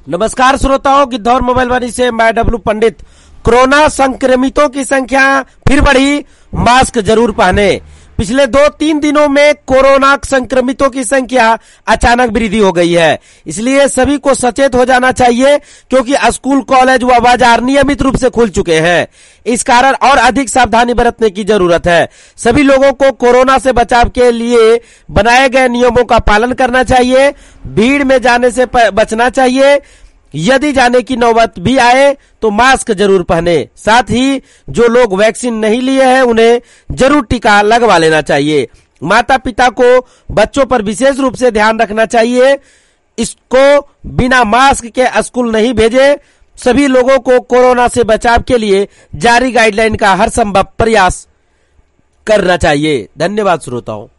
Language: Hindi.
नमस्कार श्रोताओं, गिद्धौर मोबाइल वाणी से मैं डब्लू पंडित। कोरोना संक्रमितों की संख्या फिर बढ़ी, मास्क जरूर पहने। पिछले 2-3 दिनों में कोरोना संक्रमितों की संख्या अचानक वृद्धि हो गई है, इसलिए सभी को सचेत हो जाना चाहिए क्योंकि स्कूल, कॉलेज व बाजार नियमित रूप से खुल चुके हैं। इस कारण और अधिक सावधानी बरतने की जरूरत है। सभी लोगों को कोरोना से बचाव के लिए बनाए गए नियमों का पालन करना चाहिए। भीड़ में जाने से बचना चाहिए। यदि जाने की नौबत भी आए तो मास्क जरूर पहने। साथ ही जो लोग वैक्सीन नहीं लिए हैं उन्हें जरूर टीका लगवा लेना चाहिए। माता पिता को बच्चों पर विशेष रूप से ध्यान रखना चाहिए। इसको बिना मास्क के स्कूल नहीं भेजे। सभी लोगों को कोरोना से बचाव के लिए जारी गाइडलाइन का हर संभव प्रयास करना चाहिए। धन्यवाद श्रोताओं।